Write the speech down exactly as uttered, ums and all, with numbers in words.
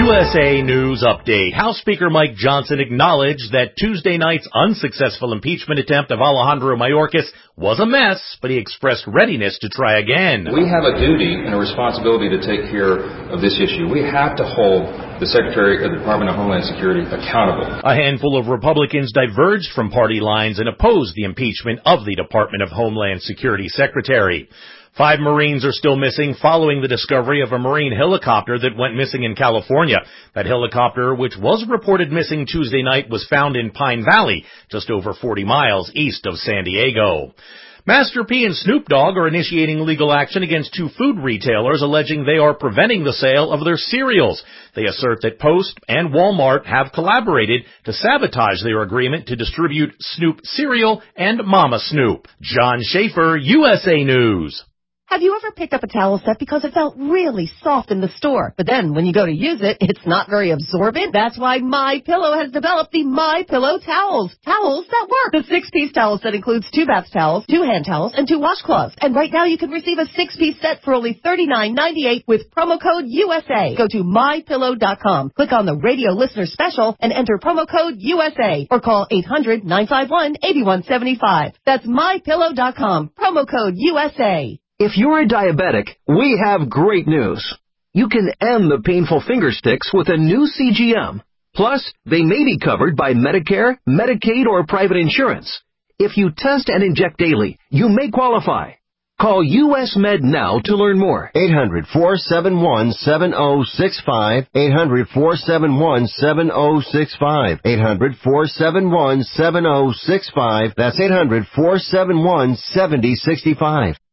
U S A News Update. House Speaker Mike Johnson acknowledged that Tuesday night's unsuccessful impeachment attempt of Alejandro Mayorkas was a mess, but he expressed readiness to try again. We have a duty and a responsibility to take care of this issue. We have to hold the Secretary of the Department of Homeland Security accountable. A handful of Republicans diverged from party lines and opposed the impeachment of the Department of Homeland Security Secretary. Five Marines are still missing following the discovery of a Marine helicopter that went missing in California. That helicopter, which was reported missing Tuesday night, was found in Pine Valley, just over forty miles east of San Diego. Master P and Snoop Dogg are initiating legal action against two food retailers alleging they are preventing the sale of their cereals. They assert that Post and Walmart have collaborated to sabotage their agreement to distribute Snoop cereal and Mama Snoop. John Schaefer, U S A News. Have you ever picked up a towel set because it felt really soft in the store, but then when you go to use it, it's not very absorbent? That's why MyPillow has developed the MyPillow towels. Towels that work. The six-piece towel set includes two bath towels, two hand towels, and two washcloths. And right now you can receive a six-piece set for only thirty-nine ninety-eight with promo code U S A. Go to my pillow dot com, click on the radio listener special, and enter promo code U S A, or call eight hundred nine five one eight one seven five. That's my pillow dot com, promo code U S A. If you're a diabetic, we have great news. You can end the painful finger sticks with a new C G M. Plus, they may be covered by Medicare, Medicaid, or private insurance. If you test and inject daily, you may qualify. Call U S Med now to learn more. eight hundred four seven one seven zero six five. eight hundred four seven one seven zero six five. eight hundred four seven one seven zero six five. That's eight hundred four seven one seven zero six five.